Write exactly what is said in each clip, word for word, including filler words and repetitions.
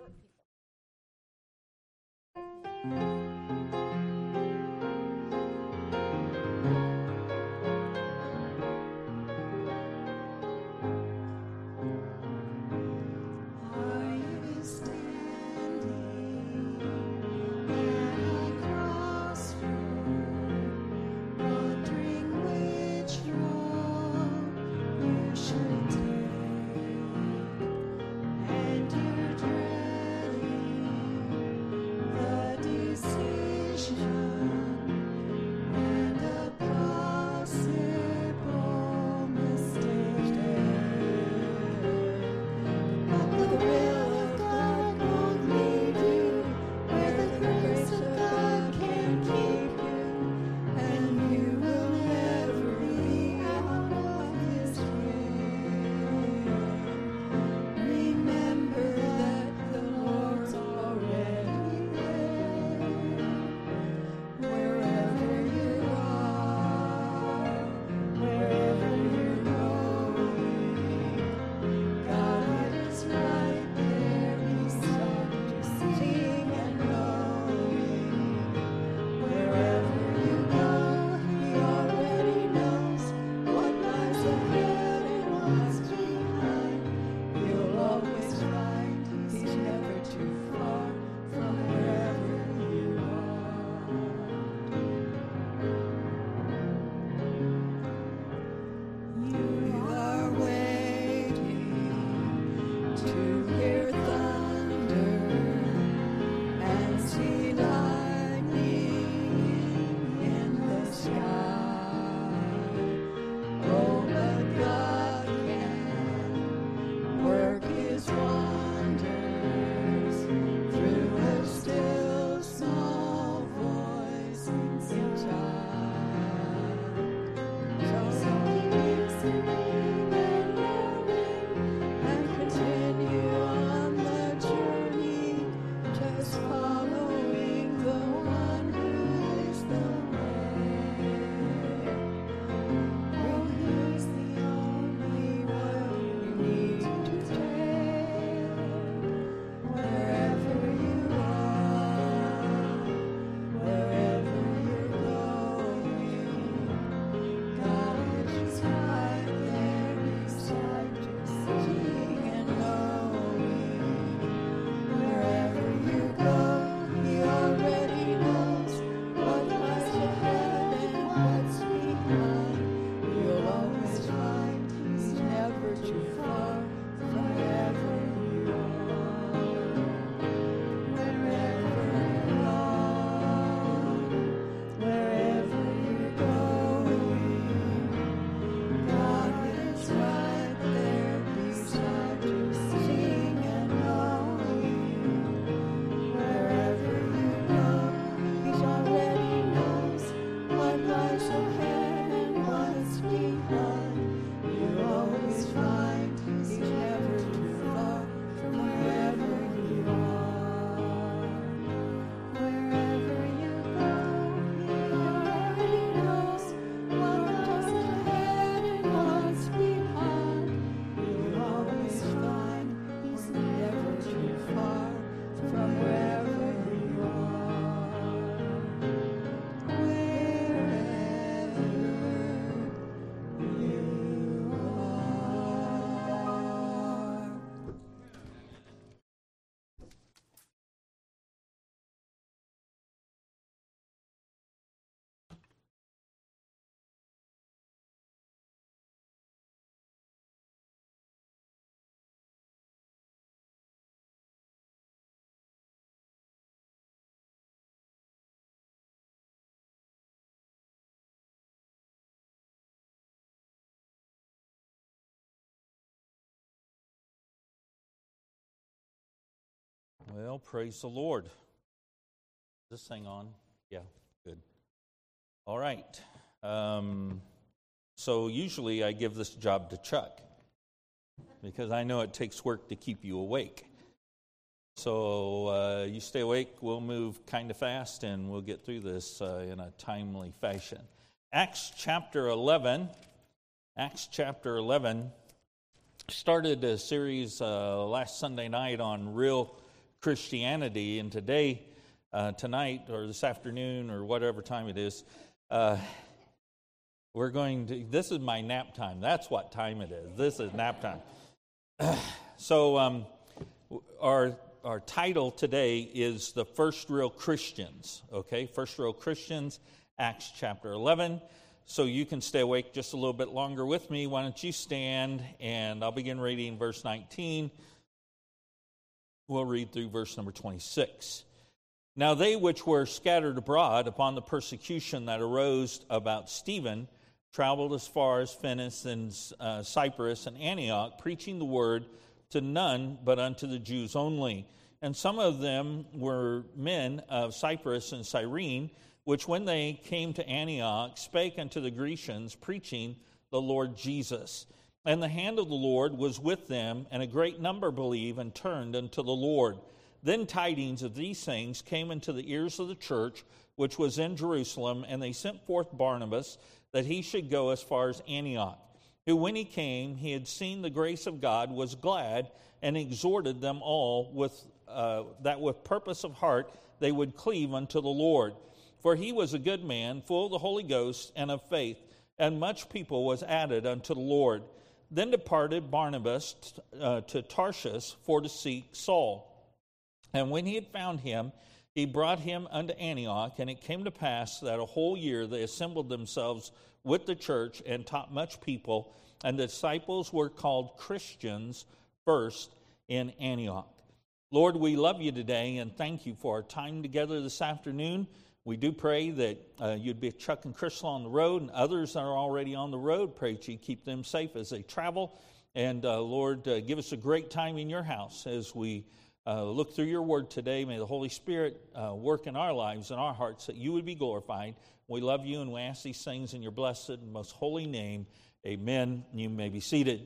Well, praise the Lord. Is this thing on? Yeah, good. All right. Um, so usually I give this job to Chuck because I know it takes work to keep you awake. So uh, you stay awake, we'll move kind of fast, and we'll get through this uh, in a timely fashion. Acts chapter eleven. Acts chapter eleven started a series uh, last Sunday night on real Christianity. And today, uh, tonight, or this afternoon, or whatever time it is, uh, we're going to, this is my nap time. That's what time it is. This is nap time. so um, our our title today is The First Real Christians, okay? First Real Christians, Acts chapter eleven. So you can stay awake just a little bit longer with me. Why don't you stand, and I'll begin reading verse nineteen. We'll read through verse number twenty-six. Now they which were scattered abroad upon the persecution that arose about Stephen traveled as far as Phoenix and uh, Cyprus and Antioch, preaching the word to none but unto the Jews only. And some of them were men of Cyprus and Cyrene, which when they came to Antioch spake unto the Grecians, preaching the Lord Jesus. And the hand of the Lord was with them, and a great number believed and turned unto the Lord. Then tidings of these things came into the ears of the church, which was in Jerusalem, and they sent forth Barnabas, that he should go as far as Antioch. Who when he came, he had seen the grace of God, was glad, and exhorted them all with uh, that with purpose of heart they would cleave unto the Lord. For he was a good man, full of the Holy Ghost and of faith, and much people was added unto the Lord. Then departed Barnabas uh, to Tarshish for to seek Saul. And when he had found him, he brought him unto Antioch, and it came to pass that a whole year they assembled themselves with the church and taught much people, and the disciples were called Christians first in Antioch. Lord, we love you today, and thank you for our time together this afternoon. We do pray that uh, you'd be Chuck and Crystal on the road, and others that are already on the road. Pray that you keep them safe as they travel. And uh, Lord, uh, give us a great time in your house as we uh, look through your word today. May the Holy Spirit uh, work in our lives and our hearts that you would be glorified. We love you, and we ask these things in your blessed and most holy name. Amen. You may be seated.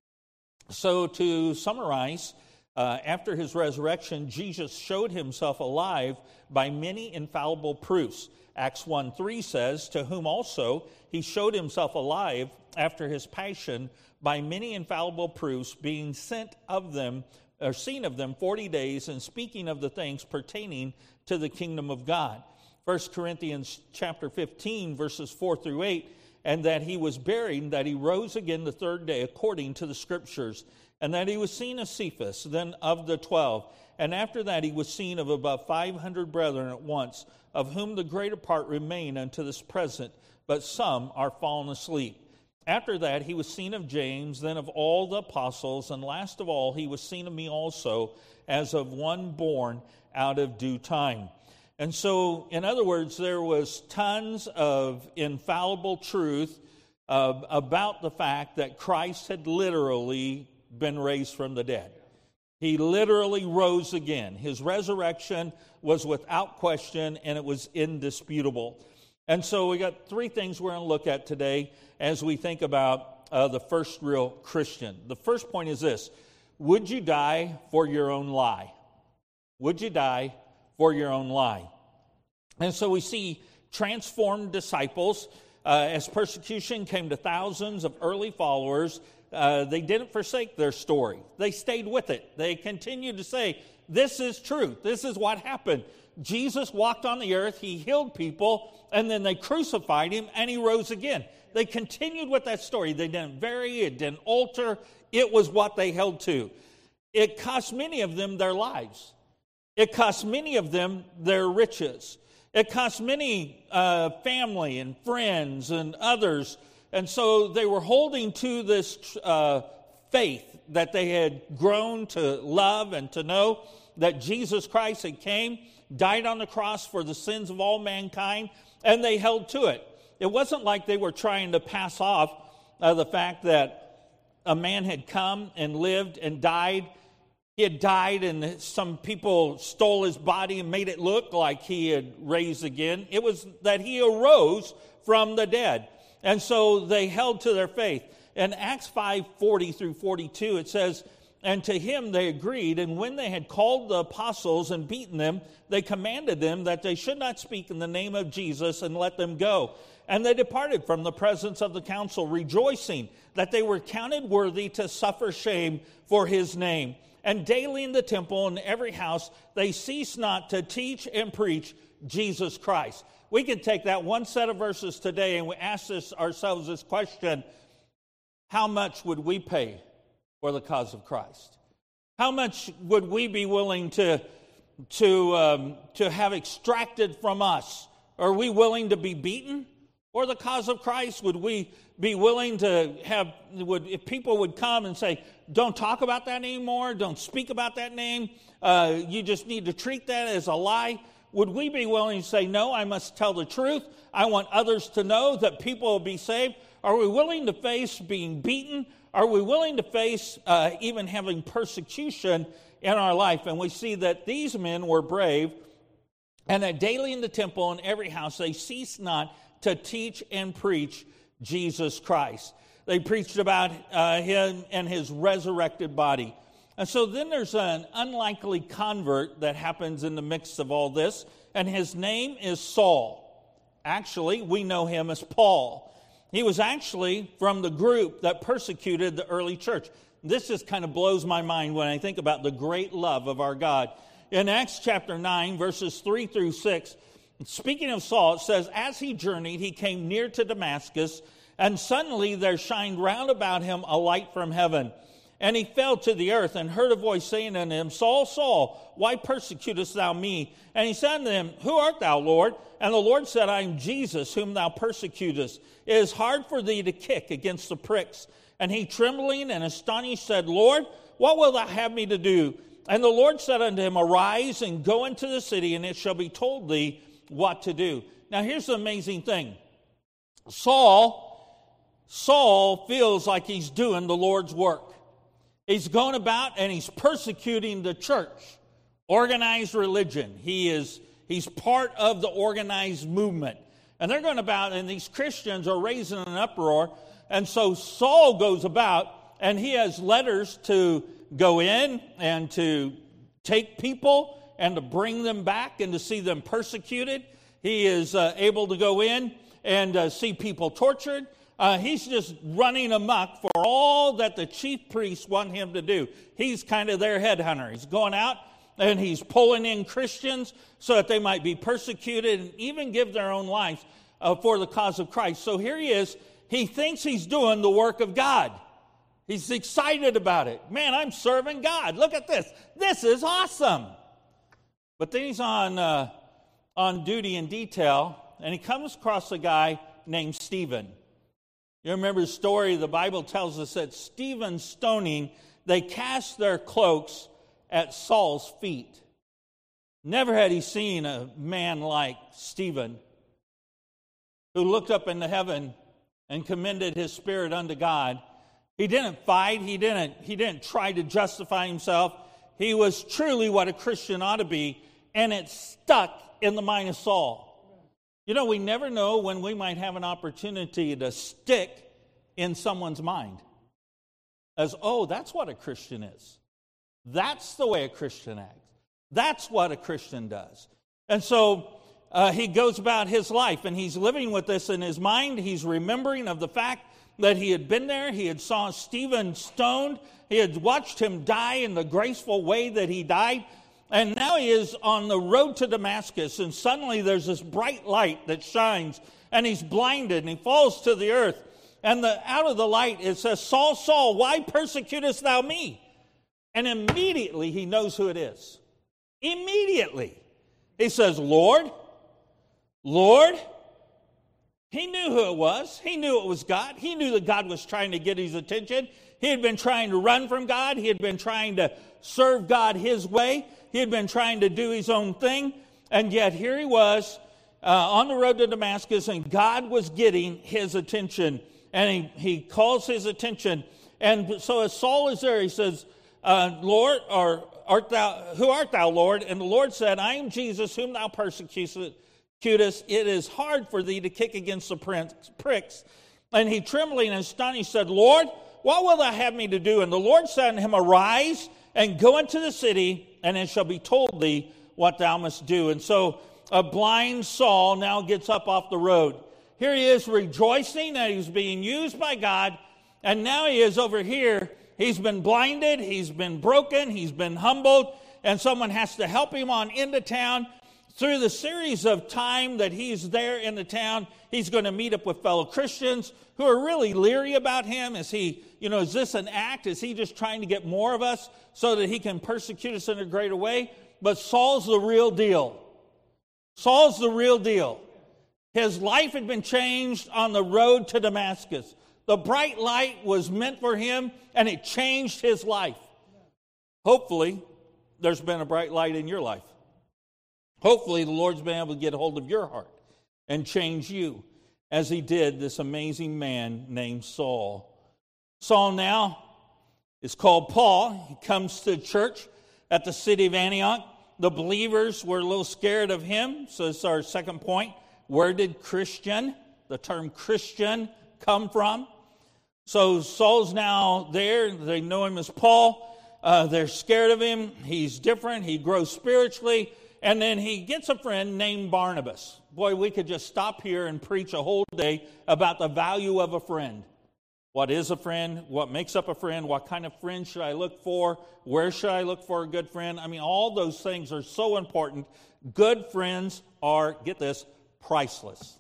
So to summarize, Uh, after his resurrection, Jesus showed himself alive by many infallible proofs. Acts one three says, to whom also he showed himself alive after his passion by many infallible proofs, being sent of them, or seen of them forty days, and speaking of the things pertaining to the kingdom of God. First Corinthians chapter fifteen, verses four through eight, and that he was buried, that he rose again the third day according to the Scriptures, and that he was seen of Cephas, then of the twelve. And after that he was seen of above five hundred brethren at once, of whom the greater part remain unto this present, but some are fallen asleep. After that he was seen of James, then of all the apostles, and last of all he was seen of me also, as of one born out of due time. And so, in other words, there was tons of infallible truth uh, about the fact that Christ had literally been raised from the dead. He literally rose again. His resurrection was without question, and it was indisputable. And so we got three things we're going to look at today as we think about uh, the first real Christian. The first point is this: would you die for your own lie? Would you die for your own lie? And so we see transformed disciples. Uh, as persecution came to thousands of early followers, Uh, they didn't forsake their story. They stayed with it. They continued to say, this is truth. This is what happened. Jesus walked on the earth. He healed people. And then they crucified him and he rose again. They continued with that story. They didn't vary. It didn't alter. It was what they held to. It cost many of them their lives. It cost many of them their riches. It cost many uh, family and friends and others. And so they were holding to this uh, faith that they had grown to love and to know, that Jesus Christ had came, died on the cross for the sins of all mankind, and they held to it. It wasn't like they were trying to pass off uh, the fact that a man had come and lived and died. He had died and some people stole his body and made it look like he had raised again. It was that he arose from the dead. And so they held to their faith. In Acts five forty through forty-two, it says, and to him they agreed, and when they had called the apostles and beaten them, they commanded them that they should not speak in the name of Jesus, and let them go. And they departed from the presence of the council, rejoicing that they were counted worthy to suffer shame for his name. and daily in the temple and every house they cease not to teach and preach Jesus Christ. We could take that one set of verses today and we ask this, ourselves this question: how much would we pay for the cause of Christ? How much would we be willing to, to, um, to have extracted from us? Are we willing to be beaten for the cause of Christ? Would we be willing to have, would, if people would come and say, don't talk about that anymore, don't speak about that name, uh, you just need to treat that as a lie? Would we be willing to say, no, I must tell the truth, I want others to know that people will be saved? Are we willing to face being beaten? Are we willing to face uh, even having persecution in our life? And we see that these men were brave, and that daily in the temple and every house they ceased not to teach and preach Jesus Christ. They preached about uh, him and his resurrected body. And so then there's an unlikely convert that happens in the midst of all this, and his name is Saul. Actually, we know him as Paul. He was actually from the group that persecuted the early church. This just kind of blows my mind when I think about the great love of our God. In Acts chapter nine, verses three through six, speaking of Saul, it says, as he journeyed, he came near to Damascus, and suddenly there shined round about him a light from heaven. And he fell to the earth and heard a voice saying unto him, Saul, Saul, why persecutest thou me? And he said unto him, who art thou, Lord? And the Lord said, I am Jesus, whom thou persecutest. It is hard for thee to kick against the pricks. And he, trembling and astonished, said, Lord, what wilt thou have me to do? And the Lord said unto him, arise and go into the city, and it shall be told thee what to do. Now here's the amazing thing. Saul, Saul feels like he's doing the Lord's work. He's going about and he's persecuting the church, organized religion. He is he's part of the organized movement. And they're going about, and these Christians are raising an uproar. And so Saul goes about, and he has letters to go in and to take people and to bring them back and to see them persecuted. He is uh, able to go in and uh, see people tortured. Uh, he's just running amok for all that the chief priests want him to do. He's kind of their headhunter. He's going out and he's pulling in Christians so that they might be persecuted and even give their own lives uh, for the cause of Christ. So here he is. He thinks he's doing the work of God. He's excited about it. Man, I'm serving God. Look at this. This is awesome. But then he's on, uh, on duty in detail, and he comes across a guy named Stephen. You remember the story, the Bible tells us that Stephen's stoning, they cast their cloaks at Saul's feet. Never had he seen a man like Stephen, who looked up into heaven and commended his spirit unto God. He didn't fight, he didn't, he didn't try to justify himself. He was truly what a Christian ought to be, and it stuck in the mind of Saul. You know, we never know when we might have an opportunity to stick in someone's mind as, oh, that's what a Christian is. That's the way a Christian acts. That's what a Christian does. And so uh, he goes about his life, and he's living with this in his mind. He's remembering of the fact that he had been there. He had saw Stephen stoned. He had watched him die in the graceful way that he died. And now he is on the road to Damascus, and suddenly there's this bright light that shines, and he's blinded, and he falls to the earth. And the, out of the light it says, Saul, Saul, why persecutest thou me? And immediately he knows who it is. Immediately. He says, Lord, Lord. He knew who it was. He knew it was God. He knew that God was trying to get his attention. He had been trying to run from God. He had been trying to serve God his way. He had been trying to do his own thing. And yet here he was uh, on the road to Damascus, and God was getting his attention. And he, he calls his attention. And so as Saul is there, he says, uh, Lord, or art thou, who art thou, Lord? And the Lord said, I am Jesus, whom thou persecutest. It is hard for thee to kick against the pricks. And he, trembling and astonished, said, Lord, what wilt thou have me to do? And the Lord said unto him, arise and go into the city, and it shall be told thee what thou must do. And so a blind Saul now gets up off the road. Here he is rejoicing that he's being used by God, and now he is over here. He's been blinded, he's been broken, he's been humbled, and someone has to help him on into town. Through the series of time that he's there in the town, he's going to meet up with fellow Christians who are really leery about him. Is he, you know, is this an act? Is he just trying to get more of us so that he can persecute us in a greater way? But Saul's the real deal. Saul's the real deal. His life had been changed on the road to Damascus. The bright light was meant for him, and it changed his life. Hopefully, there's been a bright light in your life. Hopefully, the Lord's been able to get a hold of your heart and change you, as he did this amazing man named Saul. Saul now is called Paul. He comes to church at the city of Antioch. The believers were a little scared of him, so it's our second point. Where did Christian, the term Christian, come from? So Saul's now there. They know him as Paul. Uh, they're scared of him. He's different. He grows spiritually. And then he gets a friend named Barnabas. Boy, we could just stop here and preach a whole day about the value of a friend. What is a friend? What makes up a friend? What kind of friend should I look for? Where should I look for a good friend? I mean, all those things are so important. Good friends are, get this, priceless.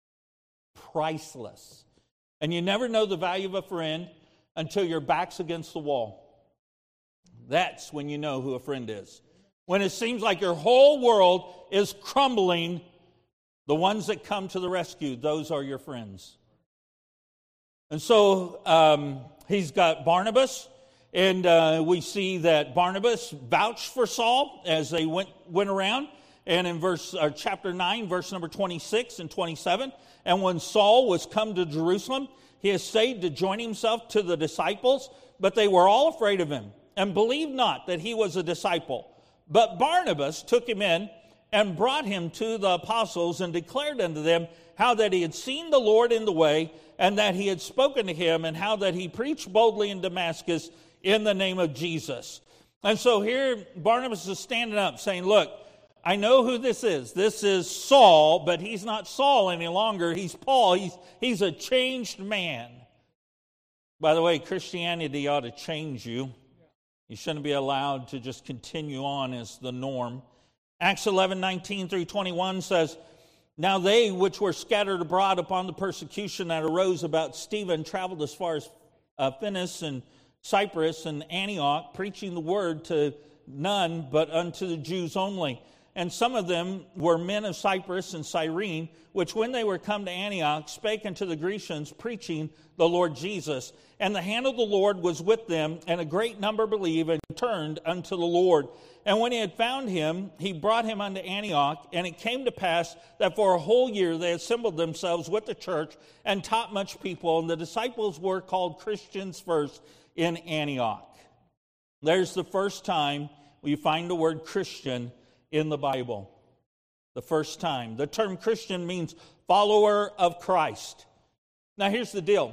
Priceless. And you never know the value of a friend until your back's against the wall. That's when you know who a friend is. When it seems like your whole world is crumbling, the ones that come to the rescue, those are your friends. And so um, he's got Barnabas, and uh, we see that Barnabas vouched for Saul as they went went around. And in verse uh, chapter nine, verse number twenty-six and twenty-seven, and when Saul was come to Jerusalem, he essayed to join himself to the disciples, but they were all afraid of him, and believed not that he was a disciple. But Barnabas took him in and brought him to the apostles and declared unto them how that he had seen the Lord in the way, and that he had spoken to him, and how that he preached boldly in Damascus in the name of Jesus. And so here Barnabas is standing up saying, look, I know who this is. This is Saul, but he's not Saul any longer. He's Paul. He's, he's a changed man. By the way, Christianity ought to change you. You shouldn't be allowed to just continue on as the norm. Acts eleven, nineteen through twenty-one says, now they which were scattered abroad upon the persecution that arose about Stephen traveled as far as uh, Phoenix and Cyprus and Antioch, preaching the word to none but unto the Jews only. And some of them were men of Cyprus and Cyrene, which when they were come to Antioch, spake unto the Grecians, preaching the Lord Jesus. And the hand of the Lord was with them, and a great number believed and turned unto the Lord. And when he had found him, he brought him unto Antioch. And it came to pass that for a whole year they assembled themselves with the church and taught much people. And the disciples were called Christians first in Antioch. There's the first time we find the word Christian in the Bible. The first time. The term Christian means follower of Christ. Now here's the deal.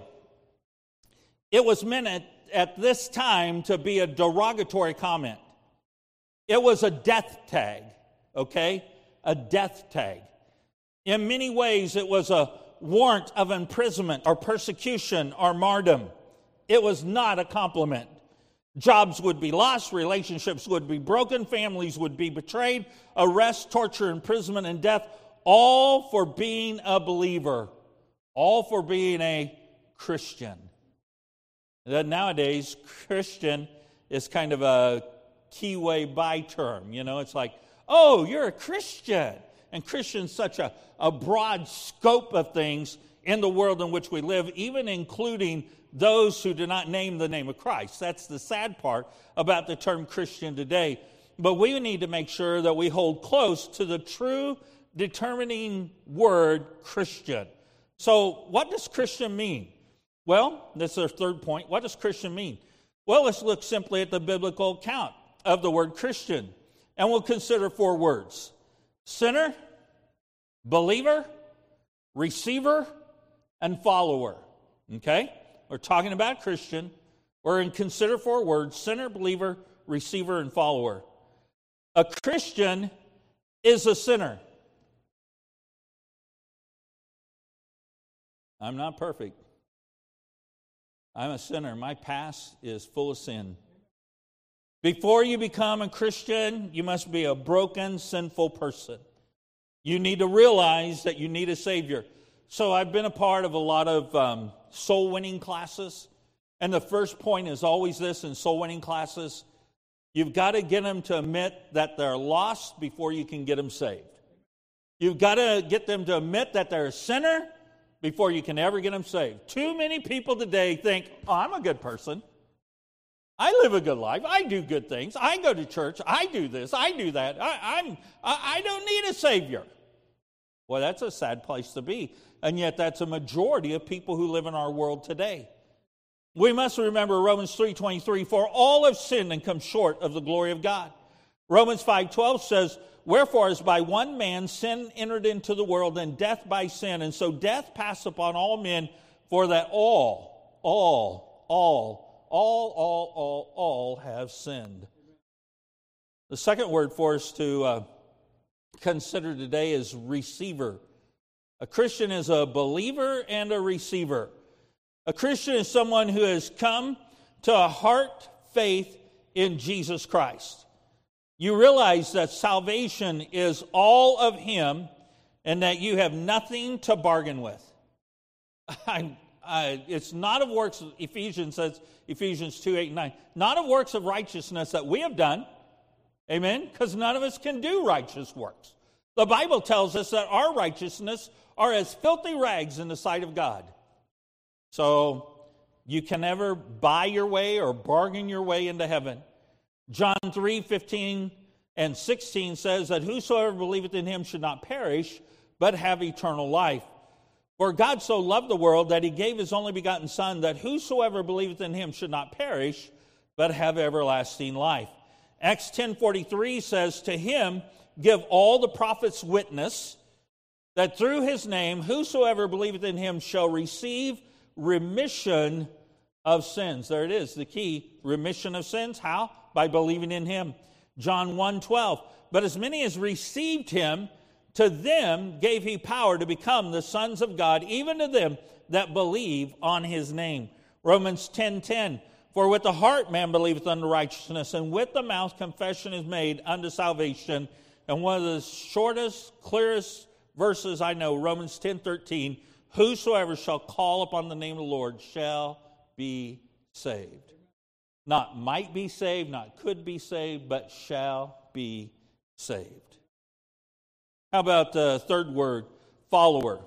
It was meant at, at this time to be a derogatory comment. It was a death tag, okay? A death tag. In many ways, it was a warrant of imprisonment or persecution or martyrdom. It was not a compliment. Jobs would be lost, relationships would be broken, families would be betrayed, arrest, torture, imprisonment, and death, all for being a believer, all for being a Christian. That nowadays, Christian is kind of a keyway by term. You know, it's like, oh, you're a Christian. And Christian's such a, a broad scope of things in the world in which we live, even including those who do not name the name of Christ. That's the sad part about the term Christian today. But we need to make sure that we hold close to the true determining word Christian. So what does Christian mean? Well, that's our third point. What does Christian mean? Well, let's look simply at the biblical account of the word Christian. And we'll consider four words. Sinner, believer, receiver, and follower. Okay? We're talking about Christian. We're going to consider four words. Sinner, believer, receiver, and follower. A Christian is a sinner. I'm not perfect. I'm a sinner. My past is full of sin. Before you become a Christian, you must be a broken, sinful person. You need to realize that you need a Savior. So I've been a part of a lot of um, soul-winning classes. And the first point is always this in soul-winning classes. You've got to get them to admit that they're lost before you can get them saved. You've got to get them to admit that they're a sinner before you can ever get them saved. Too many people today think, oh, I'm a good person. I live a good life. I do good things. I go to church. I do this. I do that. I, I'm, I, I don't need a Savior. Well, that's a sad place to be. And yet that's a majority of people who live in our world today. We must remember Romans three twenty-three, for all have sinned and come short of the glory of God. Romans five twelve says, wherefore as by one man sin entered into the world, and death by sin, and so death passed upon all men, for that all, all, all, all, all, all, all have sinned. The second word for us to uh, consider today is receiver. A Christian is a believer and a receiver. A Christian is someone who has come to a heart faith in Jesus Christ. You realize that salvation is all of Him and that you have nothing to bargain with. I, I, it's not of works, Ephesians says, Ephesians two, eight, and nine, not of works of righteousness that we have done. Amen? Because none of us can do righteous works. The Bible tells us that our righteousness are as filthy rags in the sight of God. So you can never buy your way or bargain your way into heaven. John three, fifteen and sixteen says that whosoever believeth in Him should not perish, but have eternal life. For God so loved the world that He gave His only begotten Son, that whosoever believeth in Him should not perish, but have everlasting life. Acts ten forty-three says, to Him give all the prophets witness, that through His name whosoever believeth in Him shall receive remission of sins. There it is, the key. Remission of sins. How? By believing in Him. John one twelve. But as many as received Him, to them gave He power to become the sons of God, even to them that believe on His name. Romans ten ten. For with the heart man believeth unto righteousness, and with the mouth confession is made unto salvation. And one of the shortest, clearest verses I know, Romans ten thirteen. Whosoever shall call upon the name of the Lord shall be saved. Not might be saved, not could be saved, but shall be saved. How about the third word, follower?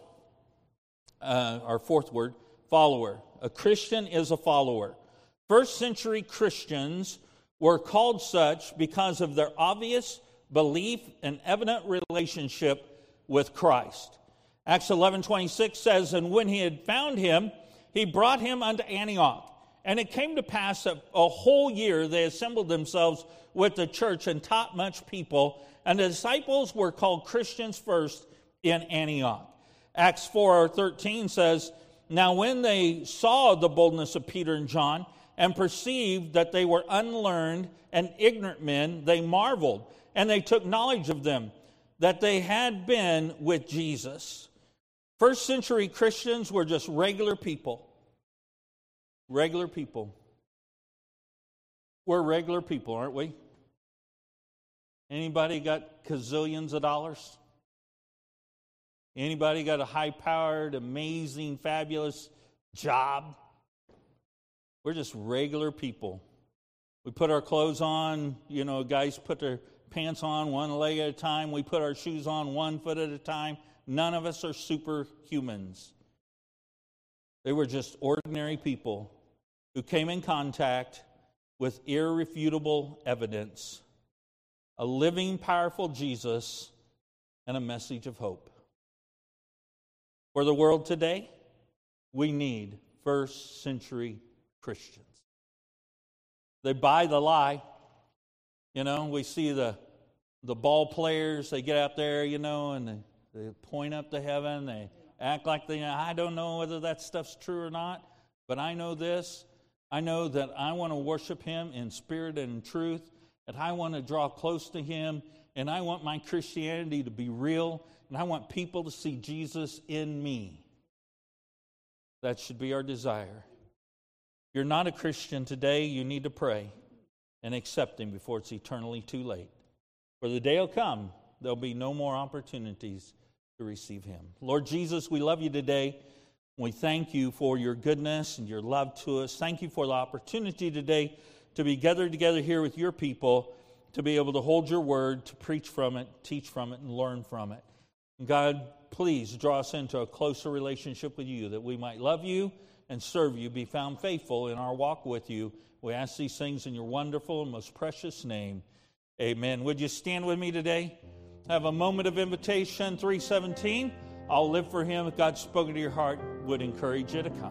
Uh, our fourth word, follower. A Christian is a follower. First century Christians were called such because of their obvious belief and evident relationship with Christ. Acts eleven twenty-six says, and when he had found him, he brought him unto Antioch. And it came to pass that a whole year they assembled themselves with the church and taught much people. And the disciples were called Christians first in Antioch. Acts four thirteen says, now when they saw the boldness of Peter and John and perceived that they were unlearned and ignorant men, they marveled. And they took knowledge of them, that they had been with Jesus. First century Christians were just regular people. Regular people. We're regular people, aren't we? Anybody got gazillions of dollars? Anybody got a high-powered, amazing, fabulous job? We're just regular people. We put our clothes on, you know, guys put their pants on one leg at a time. We put our shoes on one foot at a time. None of us are superhumans. They were just ordinary people who came in contact with irrefutable evidence, a living, powerful Jesus, and a message of hope. For the world today, we need first century Christians. They buy the lie. You know, we see the the ball players, they get out there, you know, and they, they point up to heaven. They act like they, I don't know whether that stuff's true or not, but I know this. I know that I want to worship Him in spirit and in truth, that I want to draw close to Him, and I want my Christianity to be real, and I want people to see Jesus in me. That should be our desire. If you're not a Christian today, you need to pray and accept Him before it's eternally too late. For the day will come, there'll be no more opportunities to receive Him. Lord Jesus, we love You today. We thank You for Your goodness and Your love to us. Thank You for the opportunity today to be gathered together here with Your people, to be able to hold Your word, to preach from it, teach from it, and learn from it. God, please draw us into a closer relationship with You, that we might love You and serve You, be found faithful in our walk with You. We ask these things in Your wonderful and most precious name. Amen. Would you stand with me today? Have a moment of invitation, three seventeen. I'll live for Him. If God's spoken to your heart, would encourage you to come.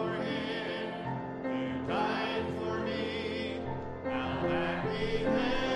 Amen.